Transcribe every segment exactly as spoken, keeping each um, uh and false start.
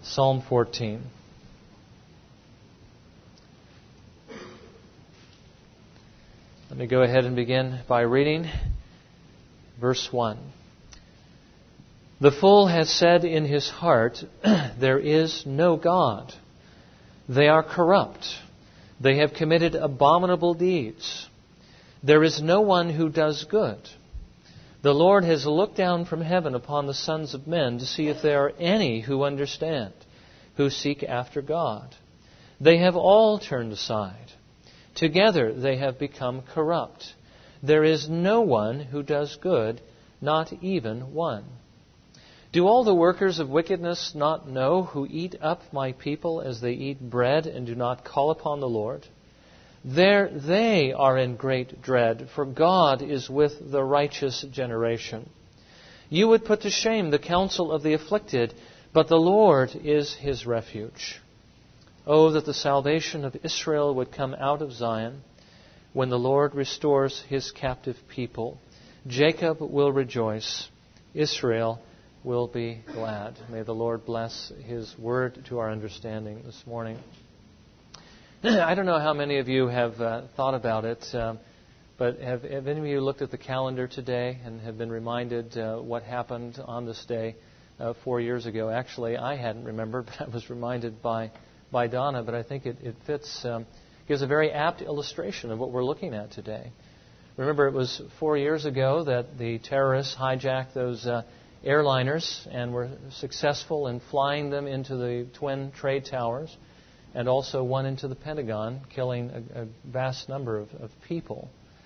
Psalm fourteen. Let me go ahead and begin by reading verse one. The fool has said in his heart, there is no God. They are corrupt. They have committed abominable deeds. There is no one who does good. The Lord has looked down from heaven upon the sons of men to see if there are any who understand, who seek after God. They have all turned aside. Together they have become corrupt. There is no one who does good, not even one. Do all the workers of wickedness not know, who eat up my people as they eat bread and do not call upon the Lord? There they are in great dread, for God is with the righteous generation. You would put to shame the counsel of the afflicted, but the Lord is his refuge. Oh, that the salvation of Israel would come out of Zion when the Lord restores his captive people. Jacob will rejoice. Israel will be glad. May the Lord bless his word to our understanding this morning. I don't know how many of you have uh, thought about it, uh, but have, have any of you looked at the calendar today and have been reminded uh, what happened on this day uh, four years ago? Actually, I hadn't remembered, but I was reminded by by Donna, but I think it, it fits, um, gives a very apt illustration of what we're looking at today. Remember, it was four years ago that the terrorists hijacked those uh, airliners and were successful in flying them into the Twin Trade Towers and also one into the Pentagon, killing a, a vast number of, of people.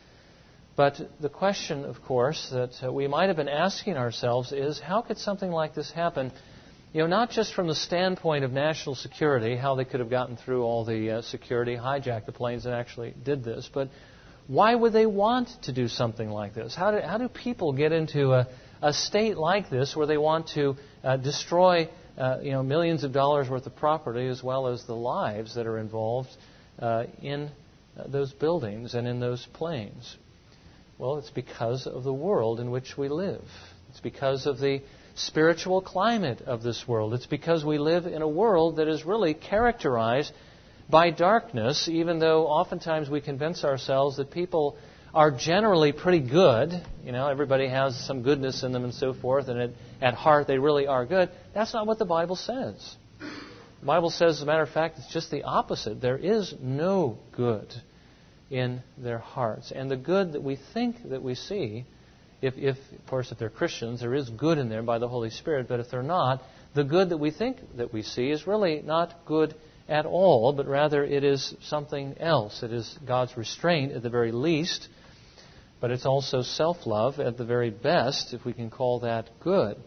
But the question, of course, that uh, we might have been asking ourselves is, how could something like this happen? You know, not just from the standpoint of national security, how they could have gotten through all the uh, security, hijacked the planes and actually did this, but why would they want to do something like this? How do, how do people get into a, a state like this where they want to uh, destroy uh, you know, millions of dollars worth of property as well as the lives that are involved uh, in uh, those buildings and in those planes? Well, it's because of the world in which we live. It's because of the spiritual climate of this world. It's because we live in a world that is really characterized by darkness, even though oftentimes we convince ourselves that people are generally pretty good. You know, everybody has some goodness in them and so forth, and at, at heart they really are good. That's not what the Bible says. The Bible says, as a matter of fact, it's just the opposite. There is no good in their hearts. And the good that we think that we see, If, if, of course, if they're Christians, there is good in there by the Holy Spirit. But if they're not, the good that we think that we see is really not good at all, but rather it is something else. It is God's restraint at the very least, but it's also self-love at the very best, if we can call that good.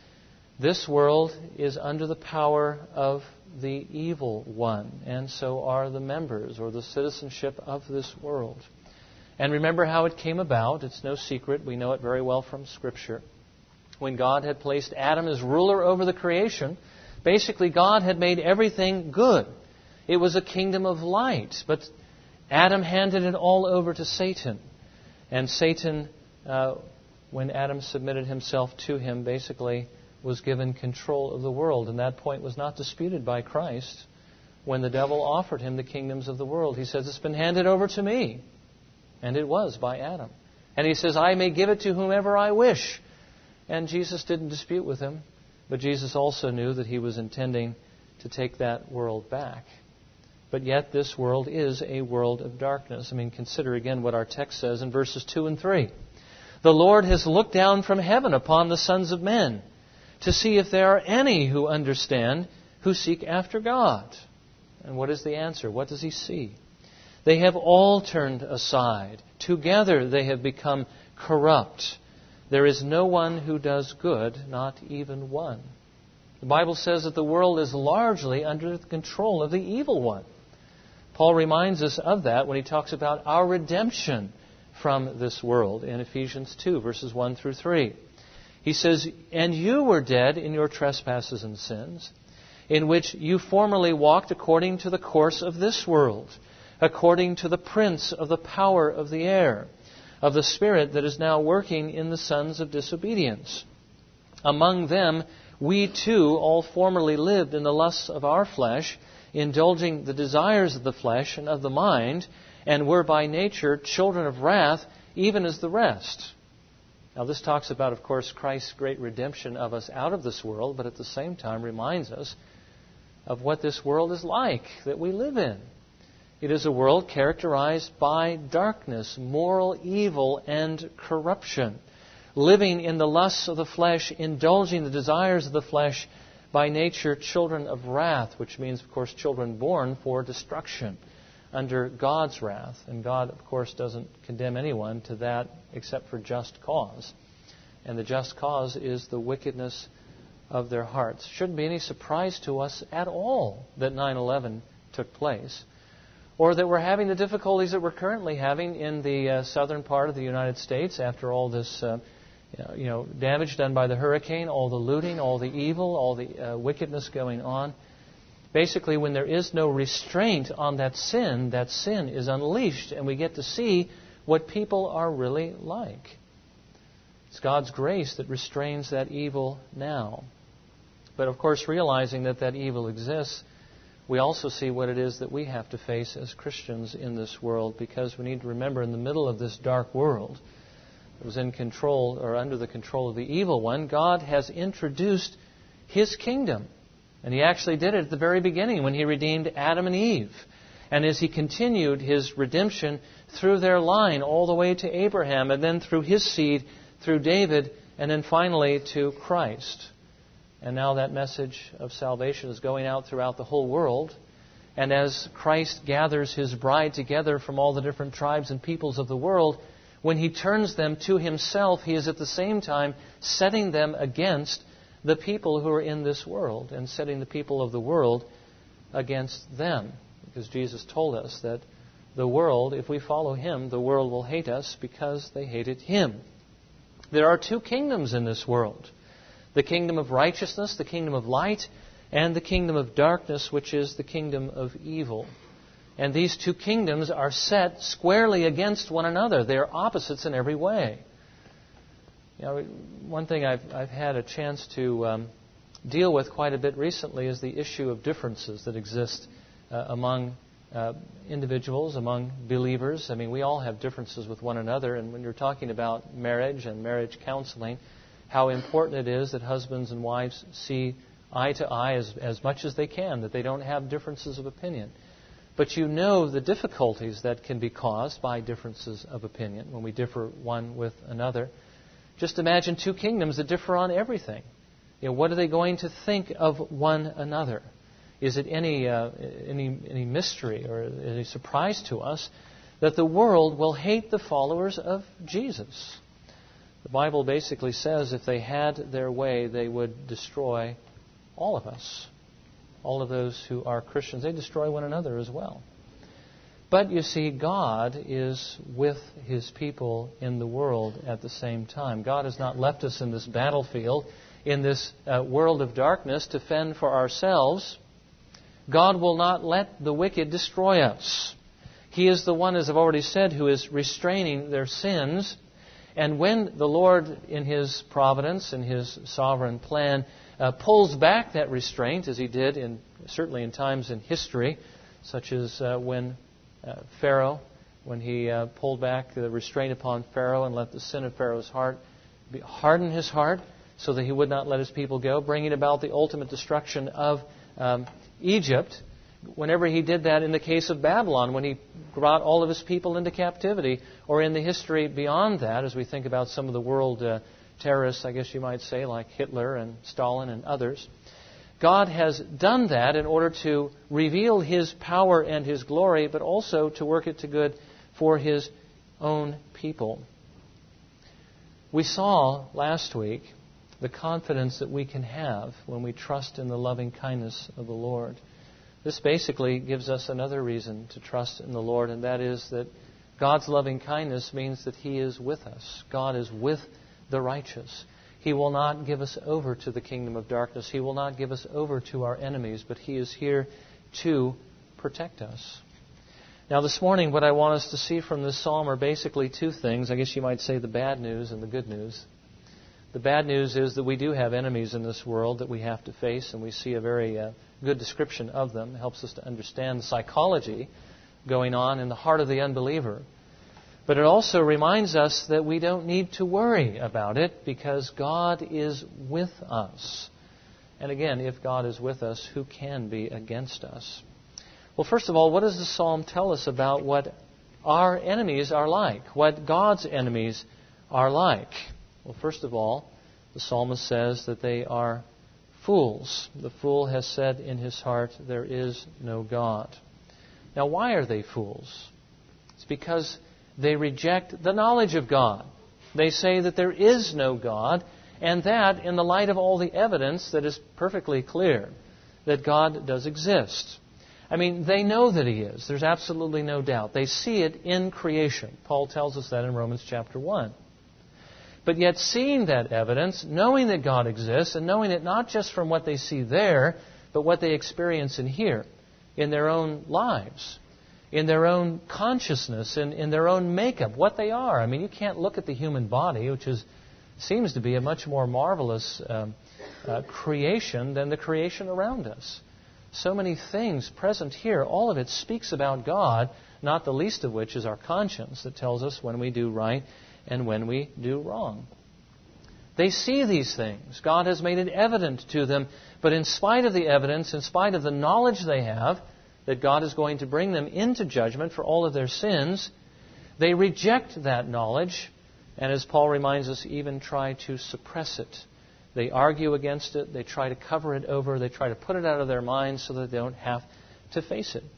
This world is under the power of the evil one, and so are the members or the citizenship of this world. And remember how it came about. It's no secret. We know it very well from Scripture. When God had placed Adam as ruler over the creation, basically God had made everything good. It was a kingdom of light. But Adam handed it all over to Satan. And Satan, uh, when Adam submitted himself to him, basically was given control of the world. And that point was not disputed by Christ. When the devil offered him the kingdoms of the world, he says, it's been handed over to me. And it was by Adam. And he says, I may give it to whomever I wish. And Jesus didn't dispute with him. But Jesus also knew that he was intending to take that world back. But yet this world is a world of darkness. I mean, consider again what our text says in verses two and three. The Lord has looked down from heaven upon the sons of men to see if there are any who understand, who seek after God. And what is the answer? What does he see? They have all turned aside. Together they have become corrupt. There is no one who does good, not even one. The Bible says that the world is largely under the control of the evil one. Paul reminds us of that when he talks about our redemption from this world in Ephesians two, verses one through three. He says, and you were dead in your trespasses and sins, in which you formerly walked according to the course of this world, according to the prince of the power of the air, of the spirit that is now working in the sons of disobedience. Among them We too all formerly lived in the lusts of our flesh, indulging the desires of the flesh and of the mind, and were by nature children of wrath, even as the rest. Now this talks about, of course, Christ's great redemption of us out of this world, but at the same time reminds us of what this world is like that we live in. It is a world characterized by darkness, moral evil, and corruption. Living in the lusts of the flesh, indulging the desires of the flesh, by nature children of wrath, which means, of course, children born for destruction under God's wrath. And God, of course, doesn't condemn anyone to that except for just cause. And the just cause is the wickedness of their hearts. Shouldn't be any surprise to us at all that nine eleven took place, or that we're having the difficulties that we're currently having in the uh, southern part of the United States after all this uh, you know, damage done by the hurricane, all the looting, all the evil, all the uh, wickedness going on. Basically, when there is no restraint on that sin, that sin is unleashed, and we get to see what people are really like. It's God's grace that restrains that evil now. But of course, realizing that that evil exists, we also see what it is that we have to face as Christians in this world, because we need to remember in the middle of this dark world that was in control or under the control of the evil one, God has introduced His kingdom. And He actually did it at the very beginning when He redeemed Adam and Eve. And as He continued His redemption through their line all the way to Abraham, and then through his seed, through David, and then finally to Christ. And now that message of salvation is going out throughout the whole world. And as Christ gathers His bride together from all the different tribes and peoples of the world, when He turns them to Himself, He is at the same time setting them against the people who are in this world and setting the people of the world against them. Because Jesus told us that the world, if we follow Him, the world will hate us because they hated Him. There are two kingdoms in this world. The kingdom of righteousness, the kingdom of light, and the kingdom of darkness, which is the kingdom of evil. And these two kingdoms are set squarely against one another. They are opposites in every way. You know, one thing I've, I've had a chance to um, deal with quite a bit recently is the issue of differences that exist uh, among uh, individuals, among believers. I mean, we all have differences with one another. And when you're talking about marriage and marriage counseling, how important it is that husbands and wives see eye to eye as, as much as they can, that they don't have differences of opinion. But you know the difficulties that can be caused by differences of opinion when we differ one with another. Just imagine two kingdoms that differ on everything. You know, what are they going to think of one another? Is it any uh, any any mystery or any surprise to us that the world will hate the followers of Jesus? The Bible basically says if they had their way, they would destroy all of us. All of those who are Christians, they destroy one another as well. But you see, God is with His people in the world at the same time. God has not left us in this battlefield, in this uh, world of darkness to fend for ourselves. God will not let the wicked destroy us. He is the one, as I've already said, who is restraining their sins. And when the Lord, in His providence, in His sovereign plan, uh, pulls back that restraint, as He did in certainly in times in history, such as uh, when uh, Pharaoh, when He uh, pulled back the restraint upon Pharaoh and let the sin of Pharaoh's heart be, harden his heart so that he would not let his people go, bringing about the ultimate destruction of um, Egypt. Whenever He did that in the case of Babylon, when He brought all of His people into captivity, or in the history beyond that, as we think about some of the world uh, terrorists, I guess you might say, like Hitler and Stalin and others, God has done that in order to reveal His power and His glory, but also to work it to good for His own people. We saw last week the confidence that we can have when we trust in the loving kindness of the Lord. This basically gives us another reason to trust in the Lord, and that is that God's loving kindness means that He is with us. God is with the righteous. He will not give us over to the kingdom of darkness. He will not give us over to our enemies, but He is here to protect us. Now this morning, what I want us to see from this psalm are basically two things. I guess you might say the bad news and the good news. The bad news is that we do have enemies in this world that we have to face, and we see a very uh, good description of them. It helps us to understand the psychology going on in the heart of the unbeliever. But it also reminds us that we don't need to worry about it because God is with us. And again, if God is with us, who can be against us? Well, first of all, what does the psalm tell us about what our enemies are like? What God's enemies are like? Well, first of all, the psalmist says that they are fools. The fool has said in his heart, there is no God. Now, why are they fools? It's because they reject the knowledge of God. They say that there is no God, and that in the light of all the evidence that is perfectly clear that God does exist. I mean, they know that He is. There's absolutely no doubt. They see it in creation. Paul tells us that in Romans chapter one. But yet seeing that evidence, knowing that God exists, and knowing it not just from what they see there, but what they experience in here, in their own lives, in their own consciousness, in, in their own makeup, what they are. I mean, you can't look at the human body, which is seems to be a much more marvelous um, uh, creation than the creation around us. So many things present here, all of it speaks about God, not the least of which is our conscience that tells us when we do right and when we do wrong. They see these things. God has made it evident to them, but in spite of the evidence, in spite of the knowledge they have, that God is going to bring them into judgment for all of their sins, they reject that knowledge, and as Paul reminds us, even try to suppress it. They argue against it, they try to cover it over, they try to put it out of their minds so that they don't have to face it.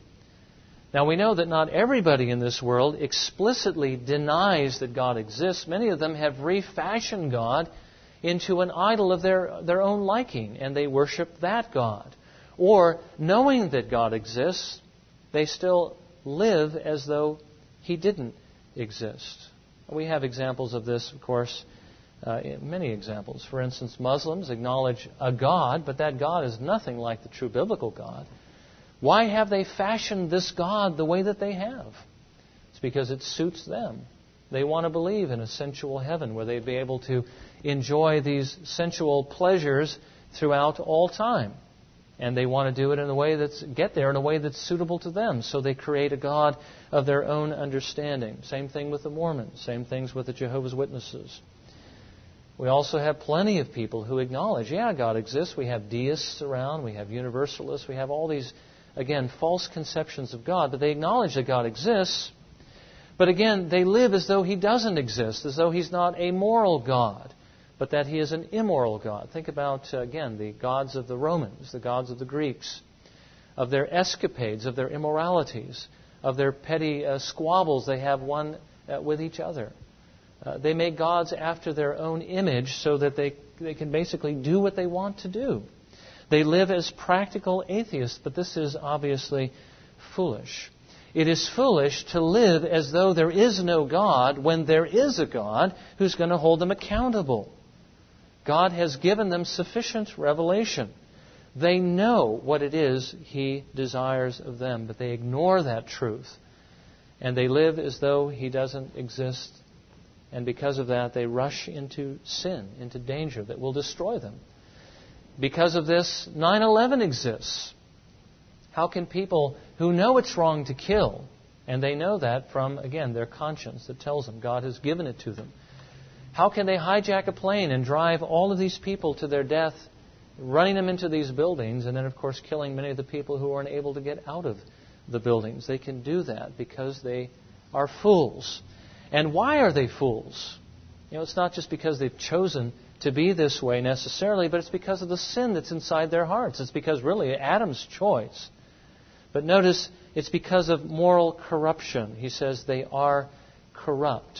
Now we know that not everybody in this world explicitly denies that God exists. Many of them have refashioned God into an idol of their, their own liking, and they worship that God. Or, knowing that God exists, they still live as though He didn't exist. We have examples of this, of course, uh, many examples. For instance, Muslims acknowledge a God, but that God is nothing like the true biblical God. Why have they fashioned this God the way that they have? It's because it suits them. They want to believe in a sensual heaven where they'd be able to enjoy these sensual pleasures throughout all time. And they want to do it in a way that's, get there in a way that's suitable to them. So they create a God of their own understanding. Same thing with the Mormons. Same things with the Jehovah's Witnesses. We also have plenty of people who acknowledge, yeah, God exists. We have deists around. We have universalists. We have all these, again, false conceptions of God. But they acknowledge that God exists. But again, they live as though He doesn't exist, as though He's not a moral God, but that He is an immoral God. Think about, uh, again, the gods of the Romans, the gods of the Greeks, of their escapades, of their immoralities, of their petty uh, squabbles they have one uh, with each other. Uh, they make gods after their own image so that they, they can basically do what they want to do. They live as practical atheists, but this is obviously foolish. It is foolish to live as though there is no God when there is a God who's going to hold them accountable. God has given them sufficient revelation. They know what it is He desires of them, but they ignore that truth. And they live as though He doesn't exist. And because of that, they rush into sin, into danger that will destroy them. Because of this, nine eleven exists. How can people who know it's wrong to kill, and they know that from, again, their conscience that tells them God has given it to them, how can they hijack a plane and drive all of these people to their death, running them into these buildings, and then, of course, killing many of the people who aren't able to get out of the buildings? They can do that because they are fools. And why are they fools? You know, it's not just because they've chosen to be this way necessarily, but it's because of the sin that's inside their hearts. It's because, really, Adam's choice. But notice, it's because of moral corruption. He says they are corrupt.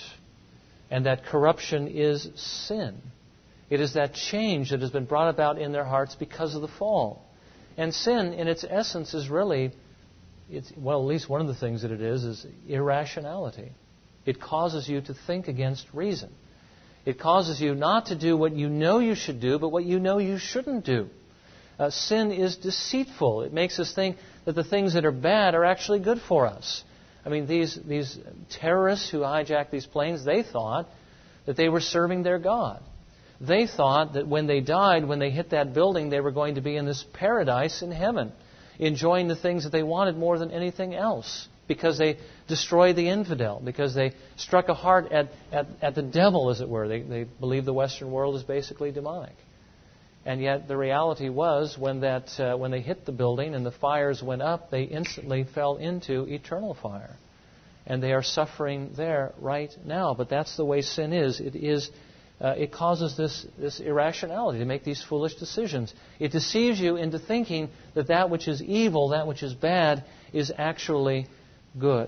And that corruption is sin. It is that change that has been brought about in their hearts because of the fall. And sin, in its essence, is really, it's, well, at least one of the things that it is, is irrationality. It causes you to think against reason. It causes you not to do what you know you should do, but what you know you shouldn't do. Uh, sin is deceitful. It makes us think that the things that are bad are actually good for us. I mean, these, these terrorists who hijacked these planes, they thought that they were serving their God. They thought that when they died, when they hit that building, they were going to be in this paradise in heaven, enjoying the things that they wanted more than anything else, because they destroyed the infidel, because they struck a heart at, at, at the devil, as it were. They, they believe the Western world is basically demonic. And yet the reality was, when that uh, when they hit the building and the fires went up, they instantly fell into eternal fire. And they are suffering there right now. But that's the way sin is. It is uh, it causes this, this irrationality to make these foolish decisions. It deceives you into thinking that that which is evil, that which is bad, is actually good.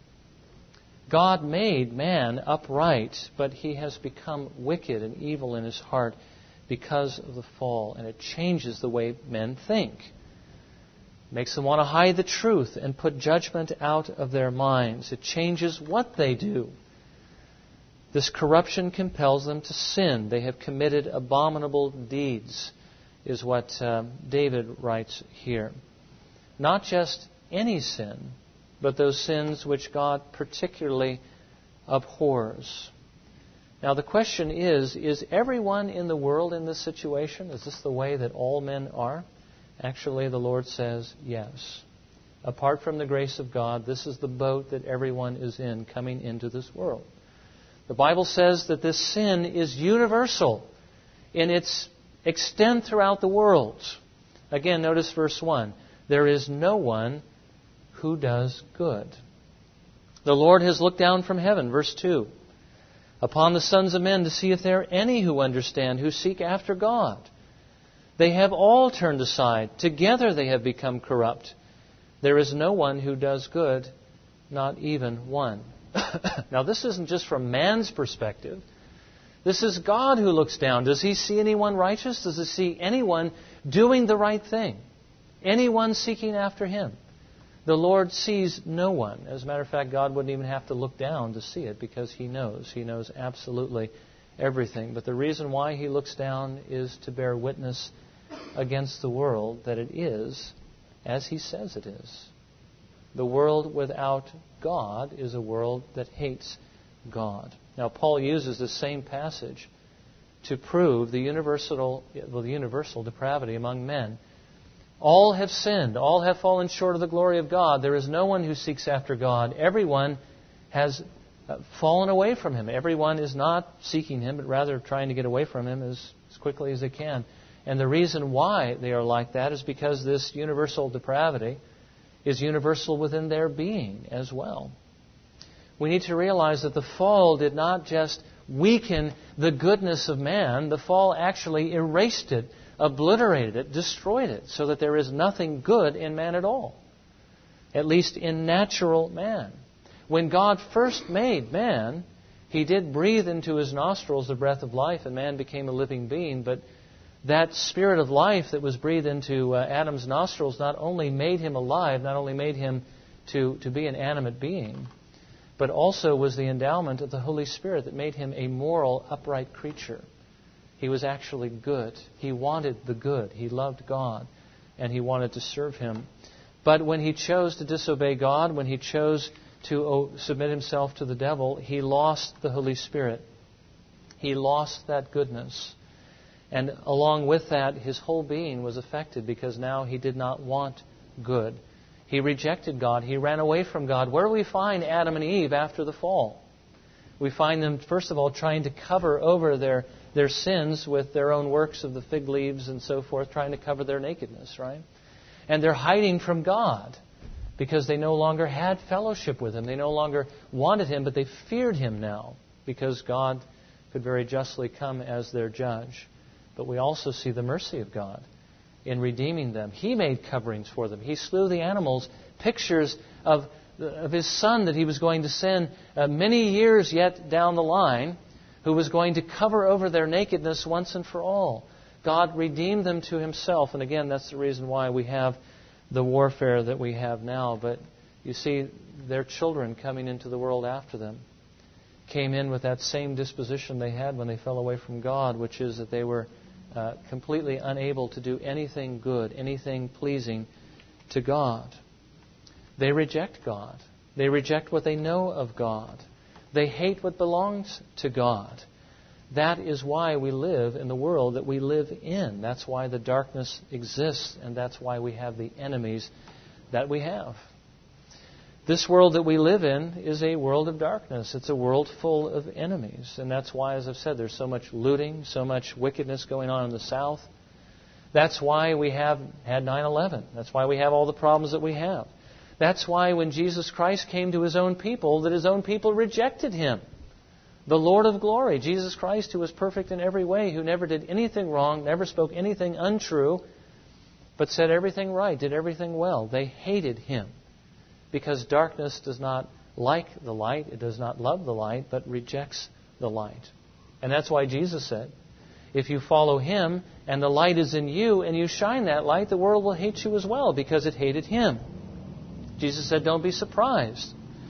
God made man upright, but he has become wicked and evil in his heart because of the fall, and it changes the way men think. It makes them want to hide the truth and put judgment out of their minds. It changes what they do. This corruption compels them to sin. They have committed abominable deeds, is what um, David writes here. Not just any sin, but those sins which God particularly abhors. Now the question is, is everyone in the world in this situation? Is this the way that all men are? Actually, the Lord says yes. Apart from the grace of God, this is the boat that everyone is in coming into this world. The Bible says that this sin is universal in its extent throughout the world. Again, notice verse one. There is no one who does good. The Lord has looked down from heaven, verse two, upon the sons of men to see if there are any who understand, who seek after God. They have all turned aside. Together they have become corrupt. There is no one who does good, not even one. Now this isn't just from man's perspective. This is God who looks down. Does he see anyone righteous? Does he see anyone doing the right thing? Anyone seeking after him? The Lord sees no one. As a matter of fact, God wouldn't even have to look down to see it, because he knows. He knows absolutely everything. But the reason why he looks down is to bear witness against the world that it is as he says it is. The world without God is a world that hates God. Now, Paul uses the same passage to prove the universal, well, the universal depravity among men. All have sinned. All have fallen short of the glory of God. There is no one who seeks after God. Everyone has fallen away from him. Everyone is not seeking him, but rather trying to get away from him as, as quickly as they can. And the reason why they are like that is because this universal depravity is universal within their being as well. We need to realize that the fall did not just weaken the goodness of man. The fall actually erased it, obliterated it, destroyed it, so that there is nothing good in man at all, at least in natural man. When God first made man, he did breathe into his nostrils the breath of life, and man became a living being. But that spirit of life that was breathed into uh, Adam's nostrils not only made him alive, not only made him to, to be an animate being, but also was the endowment of the Holy Spirit that made him a moral, upright creature. He was actually good. He wanted the good. He loved God, and he wanted to serve him. But when he chose to disobey God, when he chose to submit himself to the devil, he lost the Holy Spirit. He lost that goodness. And along with that, his whole being was affected, because now he did not want good. He rejected God. He ran away from God. Where do we find Adam and Eve after the fall? We find them, first of all, trying to cover over their, their sins with their own works of the fig leaves and so forth, trying to cover their nakedness, right? And they're hiding from God because they no longer had fellowship with him. They no longer wanted him, but they feared him now, because God could very justly come as their judge. But we also see the mercy of God in redeeming them. He made coverings for them. He slew the animals, pictures of, of his son that he was going to send uh, many years yet down the line, who was going to cover over their nakedness once and for all. God redeemed them to himself. And again, that's the reason why we have the warfare that we have now. But you see, their children coming into the world after them came in with that same disposition they had when they fell away from God, which is that they were Uh, completely unable to do anything good, anything pleasing to God. They reject God. They reject what they know of God. They hate what belongs to God. That is why we live in the world that we live in. That's why the darkness exists, and that's why we have the enemies that we have. This world that we live in is a world of darkness. It's a world full of enemies. And that's why, as I've said, there's so much looting, so much wickedness going on in the South. That's why we have had nine eleven. That's why we have all the problems that we have. That's why when Jesus Christ came to His own people, that His own people rejected Him. The Lord of glory, Jesus Christ, who was perfect in every way, who never did anything wrong, never spoke anything untrue, but said everything right, did everything well. They hated Him because darkness does not like the light, it does not love the light, but rejects the light. And that's why Jesus said, if you follow Him and the light is in you and you shine that light, the world will hate you as well because it hated Him. Jesus said, don't be surprised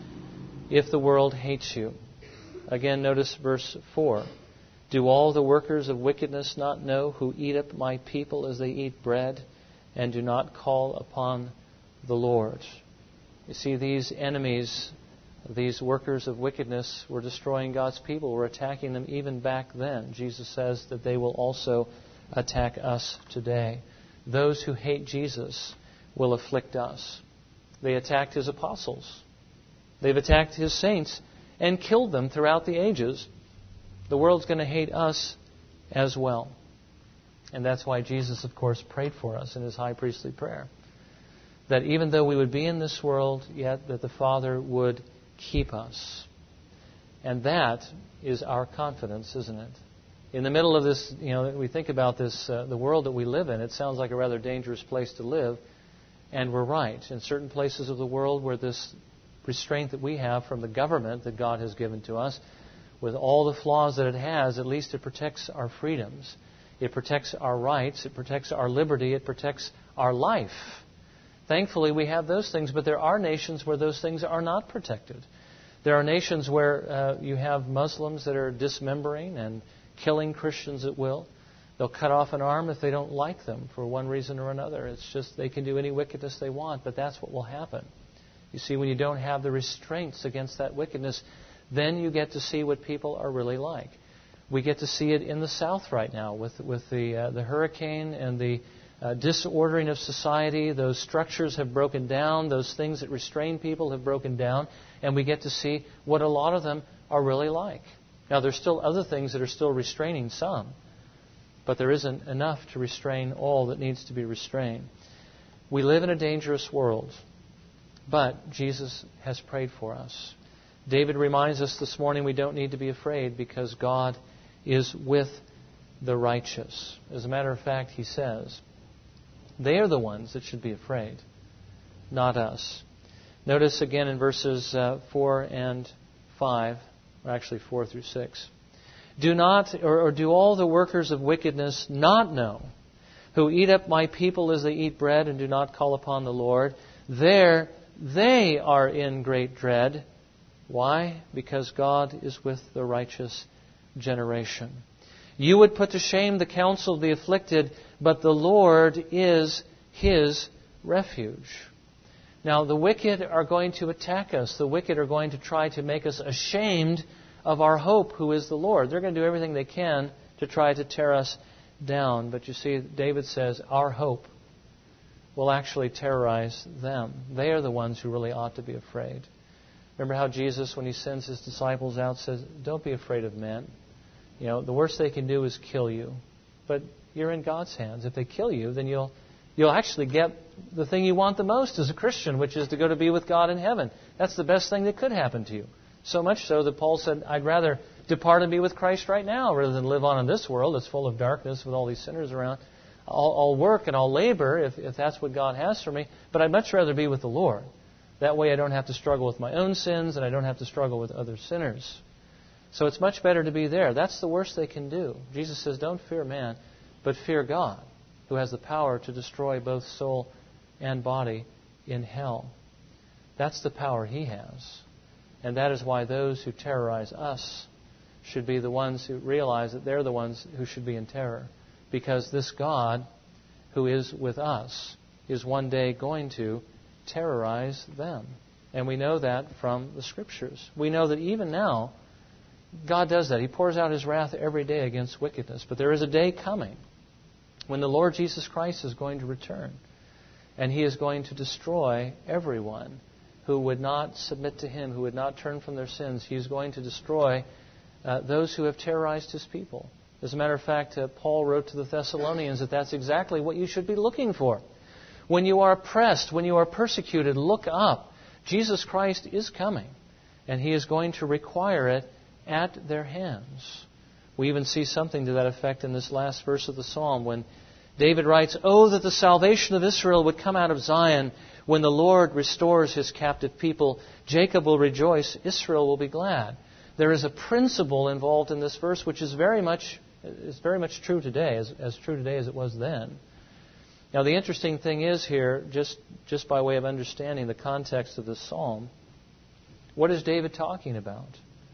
if the world hates you. Again, notice verse four. Do all the workers of wickedness not know who eat up my people as they eat bread and do not call upon the Lord? You see, these enemies, these workers of wickedness were destroying God's people, were attacking them even back then. Jesus says that they will also attack us today. Those who hate Jesus will afflict us. They attacked His apostles. They've attacked His saints and killed them throughout the ages. The world's going to hate us as well. And that's why Jesus, of course, prayed for us in His high priestly prayer. That even though we would be in this world, yet that the Father would keep us. And that is our confidence, isn't it? In the middle of this, you know, we think about this, uh, the world that we live in, it sounds like a rather dangerous place to live. And we're right. In certain places of the world where this restraint that we have from the government that God has given to us, with all the flaws that it has, at least it protects our freedoms. It protects our rights. It protects our liberty. It protects our life. Thankfully, we have those things, but there are nations where those things are not protected. There are nations where uh, you have Muslims that are dismembering and killing Christians at will. They'll cut off an arm if they don't like them for one reason or another. It's just they can do any wickedness they want, but that's what will happen. You see, when you don't have the restraints against that wickedness, then you get to see what people are really like. We get to see it in the South right now with with the uh, the hurricane and the uh, disordering of society. Those structures have broken down. Those things that restrain people have broken down. And we get to see what a lot of them are really like. Now, there's still other things that are still restraining some. But there isn't enough to restrain all that needs to be restrained. We live in a dangerous world. But Jesus has prayed for us. David reminds us this morning we don't need to be afraid because God is with the righteous. As a matter of fact, he says, they are the ones that should be afraid, not us. Notice again in verses uh, four and five, or actually four through six. Do not, or, or do all the workers of wickedness not know, who eat up my people as they eat bread and do not call upon the Lord? There they are in great dread. Why? Because God is with the righteous generation. You would put to shame the counsel of the afflicted, but the Lord is his refuge. Now, the wicked are going to attack us. The wicked are going to try to make us ashamed of our hope, who is the Lord. They're going to do everything they can to try to tear us down. But you see, David says, our hope will actually terrorize them. They are the ones who really ought to be afraid. Remember how Jesus, when he sends his disciples out, says, don't be afraid of men. You know, the worst they can do is kill you. But you're in God's hands. If they kill you, then you'll you'll actually get the thing you want the most as a Christian, which is to go to be with God in heaven. That's the best thing that could happen to you. So much so that Paul said, I'd rather depart and be with Christ right now rather than live on in this world that's full of darkness with all these sinners around. I'll, I'll work and I'll labor if, if that's what God has for me, but I'd much rather be with the Lord. That way I don't have to struggle with my own sins and I don't have to struggle with other sinners. So it's much better to be there. That's the worst they can do. Jesus says, don't fear man, but fear God, who has the power to destroy both soul and body in hell. That's the power he has. And that is why those who terrorize us should be the ones who realize that they're the ones who should be in terror. Because this God, who is with us, is one day going to terrorize them. And we know that from the Scriptures. We know that even now, God does that. He pours out His wrath every day against wickedness. But there is a day coming when the Lord Jesus Christ is going to return. And He is going to destroy everyone who would not submit to Him, who would not turn from their sins. He is going to destroy uh, those who have terrorized His people. As a matter of fact, uh, Paul wrote to the Thessalonians that that's exactly what you should be looking for. When you are oppressed, when you are persecuted, look up. Jesus Christ is coming, and He is going to require it at their hands. We even see something to that effect in this last verse of the Psalm when David writes, "Oh, that the salvation of Israel would come out of Zion. When the Lord restores His captive people, Jacob will rejoice, Israel will be glad." There is a principle involved in this verse which is very much is very much true today, as, as true today as it was then. Now, the interesting thing is here, just, just by way of understanding the context of this psalm, what is David talking about?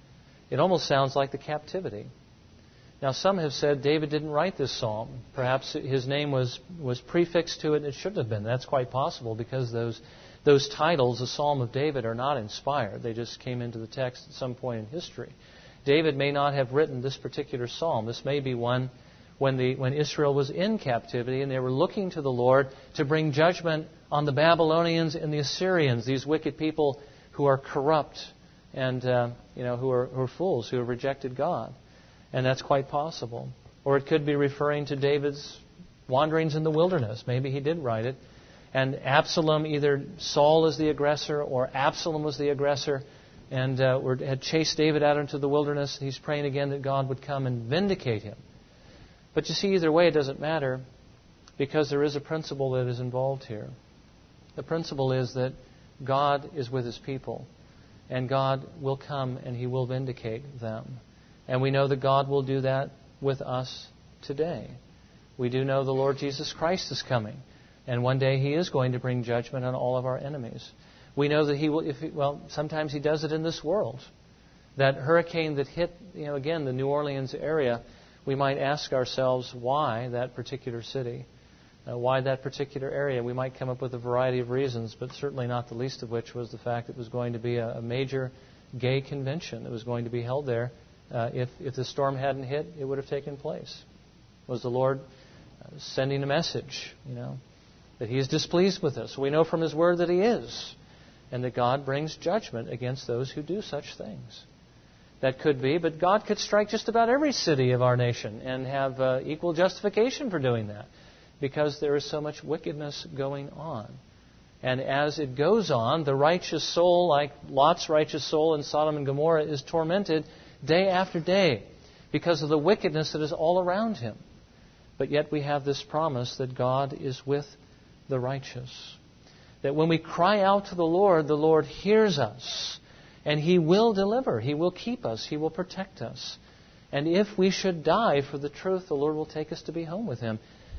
It almost sounds like the captivity. Now, some have said David didn't write this psalm. Perhaps his name was, was prefixed to it, and it shouldn't have been. That's quite possible because those, those titles, the Psalm of David, are not inspired. They just came into the text at some point in history. David may not have written this particular psalm. This may be one when, the, when Israel was in captivity and they were looking to the Lord to bring judgment on the Babylonians and the Assyrians, these wicked people who are corrupt and uh, you know who are, who are fools, who have rejected God. And that's quite possible. Or it could be referring to David's wanderings in the wilderness. Maybe he did write it. And Absalom, either Saul is the aggressor or Absalom was the aggressor, and uh, were, had chased David out into the wilderness. He's praying again that God would come and vindicate him. But you see, either way, it doesn't matter because there is a principle that is involved here. The principle is that God is with His people, and God will come and He will vindicate them. And we know that God will do that with us today. We do know the Lord Jesus Christ is coming, and one day He is going to bring judgment on all of our enemies. We know that He will, if he, well, sometimes He does it in this world. That hurricane that hit, you know, again, the New Orleans area, we might ask ourselves why that particular city, uh, why that particular area. We might come up with a variety of reasons, but certainly not the least of which was the fact that it was going to be a, a major gay convention that was going to be held there. Uh, if, if the storm hadn't hit, it would have taken place. Was the Lord uh, sending a message, you know, that He is displeased with us? We know from His Word that He is, and that God brings judgment against those who do such things. That could be, but God could strike just about every city of our nation and have uh, equal justification for doing that because there is so much wickedness going on. And as it goes on, the righteous soul, like Lot's righteous soul in Sodom and Gomorrah, is tormented day after day because of the wickedness that is all around him. But yet we have this promise that God is with the righteous. That when we cry out to the Lord, the Lord hears us. And He will deliver. He will keep us. He will protect us. And if we should die for the truth, the Lord will take us to be home with Him.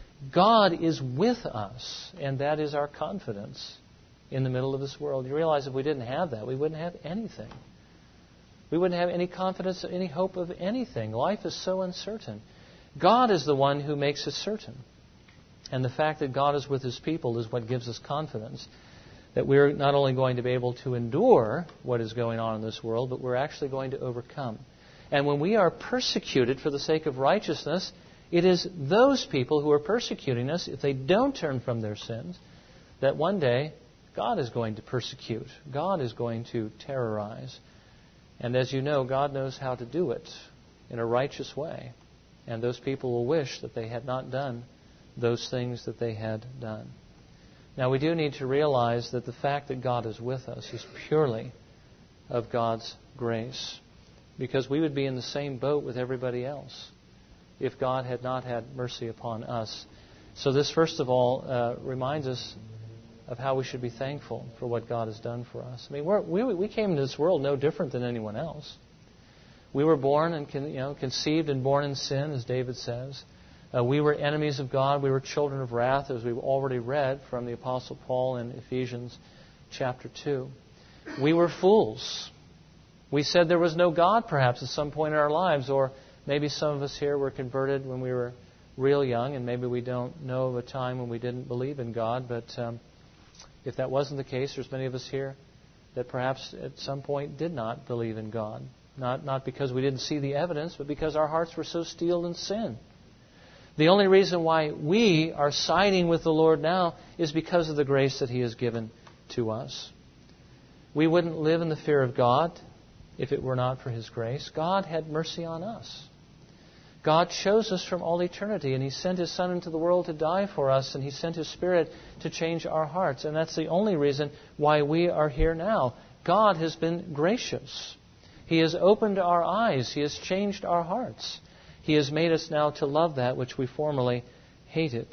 God is with us. And that is our confidence in the middle of this world. You realize if we didn't have that, we wouldn't have anything. We wouldn't have any confidence, any hope of anything. Life is so uncertain. God is the one who makes it certain. And the fact that God is with His people is what gives us confidence that we're not only going to be able to endure what is going on in this world, but we're actually going to overcome. And when we are persecuted for the sake of righteousness, it is those people who are persecuting us, if they don't turn from their sins, that one day God is going to persecute. God is going to terrorize. And as you know, God knows how to do it in a righteous way. And those people will wish that they had not done those things that they had done. Now, we do need to realize that the fact that God is with us is purely of God's grace, because we would be in the same boat with everybody else if God had not had mercy upon us. So this, first of all, uh, reminds us of how we should be thankful for what God has done for us. I mean, we're, we we came into this world no different than anyone else. We were born and con, you know conceived and born in sin, as David says. Uh, we were enemies of God. We were children of wrath, as we've already read from the Apostle Paul in Ephesians chapter two. We were fools. We said there was no God, perhaps, at some point in our lives, or maybe some of us here were converted when we were real young, and maybe we don't know of a time when we didn't believe in God. But um, if that wasn't the case, there's many of us here that perhaps at some point did not believe in God. Not, not because we didn't see the evidence, but because our hearts were so steeled in sin. The only reason why we are siding with the Lord now is because of the grace that He has given to us. We wouldn't live in the fear of God if it were not for His grace. God had mercy on us. God chose us from all eternity, and He sent His Son into the world to die for us, and He sent His Spirit to change our hearts. And that's the only reason why we are here now. God has been gracious. He has opened our eyes. He has changed our hearts. He has made us now to love that which we formerly hated.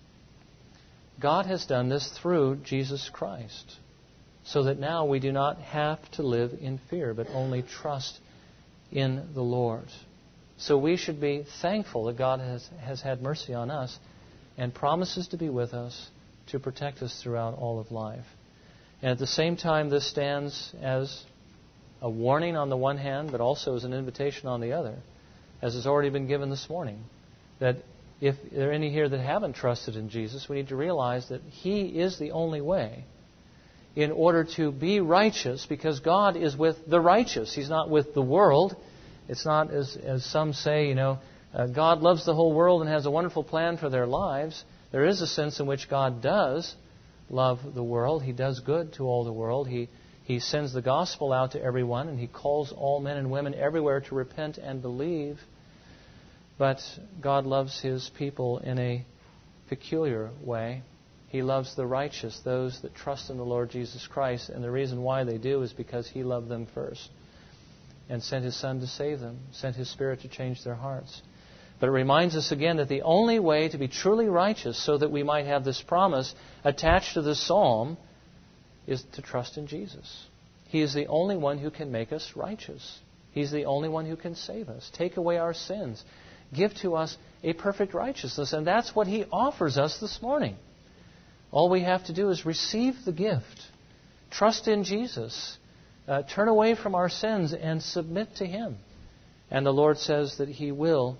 God has done this through Jesus Christ, so that now we do not have to live in fear, but only trust in the Lord. So we should be thankful that God has, has had mercy on us and promises to be with us to protect us throughout all of life. And at the same time, this stands as a warning on the one hand, but also as an invitation on the other, as has already been given this morning, that if there are any here that haven't trusted in Jesus, we need to realize that He is the only way in order to be righteous, because God is with the righteous. He's not with the world. It's not, as, as some say, you know, uh, God loves the whole world and has a wonderful plan for their lives. There is a sense in which God does love the world. He does good to all the world. He He sends the gospel out to everyone, and He calls all men and women everywhere to repent and believe. But God loves His people in a peculiar way. He loves the righteous, those that trust in the Lord Jesus Christ. And the reason why they do is because He loved them first and sent His Son to save them, sent His Spirit to change their hearts. But it reminds us again that the only way to be truly righteous, so that we might have this promise attached to this psalm, is to trust in Jesus. He is the only one who can make us righteous. He's the only one who can save us, take away our sins, give to us a perfect righteousness. And that's what He offers us this morning. All we have to do is receive the gift, trust in Jesus, uh, turn away from our sins and submit to Him. And the Lord says that He will,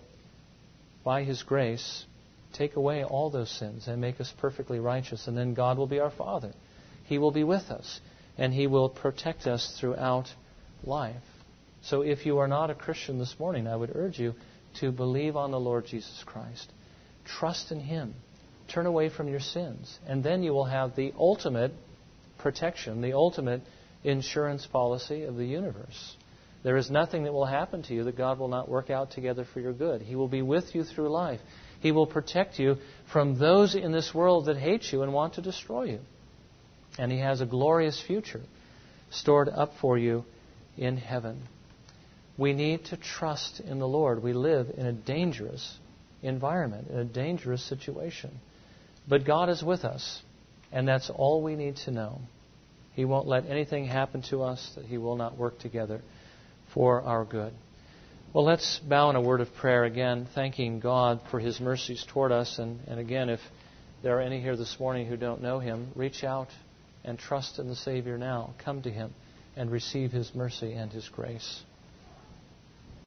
by His grace, take away all those sins and make us perfectly righteous. And then God will be our Father. He will be with us, and He will protect us throughout life. So if you are not a Christian this morning, I would urge you to believe on the Lord Jesus Christ. Trust in Him. Turn away from your sins. And then you will have the ultimate protection, the ultimate insurance policy of the universe. There is nothing that will happen to you that God will not work out together for your good. He will be with you through life. He will protect you from those in this world that hate you and want to destroy you. And He has a glorious future stored up for you in heaven. We need to trust in the Lord. We live in a dangerous environment, in a dangerous situation. But God is with us, and that's all we need to know. He won't let anything happen to us that He will not work together for our good. Well, let's bow in a word of prayer again, thanking God for His mercies toward us. And, and again, if there are any here this morning who don't know Him, reach out and trust in the Savior now. Come to Him and receive His mercy and His grace.